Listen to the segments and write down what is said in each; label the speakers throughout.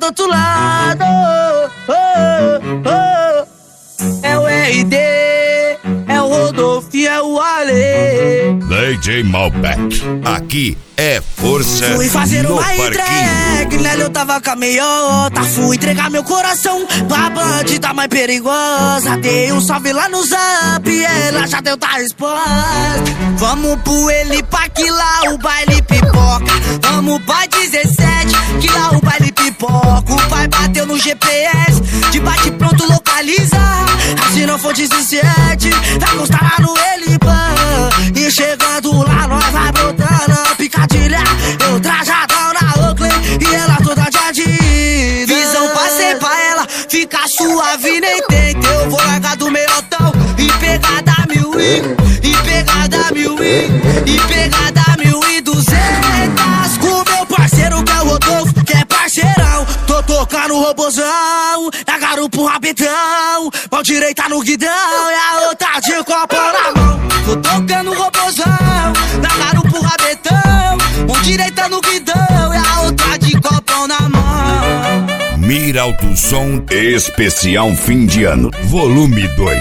Speaker 1: outro lado. É o RD, é o Rodolfo e é o Ale.
Speaker 2: DJ Malbec, aqui é força.
Speaker 1: Fui fazer
Speaker 2: no
Speaker 1: uma
Speaker 2: parquinho.
Speaker 1: entrega, nela eu tava com a meiota. Fui entregar meu coração pra bandida mais perigosa. Dei um salve lá no Zap, ela já deu da resposta. Vamos pro Elipa que lá o baile pipoca. Vamos pra 17 que lá o baile pipoca. O pai bateu no GPS, de bate pronto localiza. Se não for 17, vai constar lá no Elipa. E chegando lá nós vai brotando a picadilha. Eu trajadão na Oakley e ela toda de Adidas. Visão passei pra ela, fica suave nem tenta. Eu vou largar do meiotão e pegar da 1000 e pegar da 1000 e pegar da 1200. Com meu parceiro que é o Rodolfo, que é parceirão. Tô tocando o robozão, na garupa o rabetão. Mão direita no guidão e a outra de copo na mão. Tô tocando o robozão, na garupa o rabetão. Mão direita no guidão e a outra de copão na mão.
Speaker 2: Mira Alto Som Especial Fim de Ano, volume 2.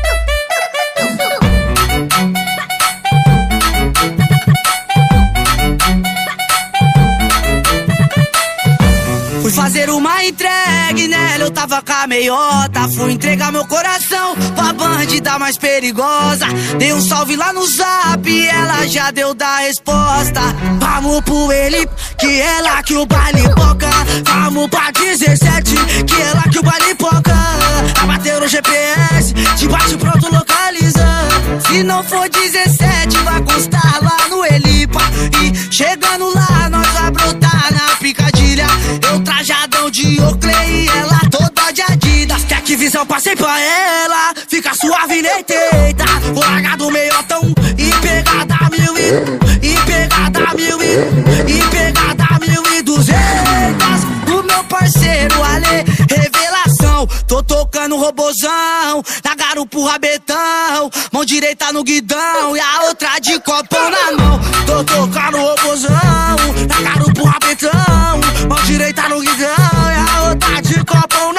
Speaker 1: Fui fazer uma entrega, nela eu tava com a meiota. Fui entregar meu coração pra bandida mais perigosa. Dei um salve lá no Zap, ela já deu da resposta. Vamos pro Elipa, que é lá que o baile poca. Vamos pra 17, que é lá que o baile poca. Abateu no GPS, de bate pronto localiza. Se não for 17, vai constar lá no Elipa. E chegando lá, nós vai brotar na picadilha. Eu trajadão de Oakley e ela toda de Adidas. Quer que visão passei pra ela, fica suave nem tenta. Vou largar do meiotão e pegar da 1000 e pegar da 1000 e pegar da 1200. Do meu parceiro Ale, revelação. Tô tocando robozão, na garupa o rabetão. Mão direita no guidão e a outra de copão na mão. Tô tocando robozão, na garupa o rabetão. Mão direita no guidão e a outra de copão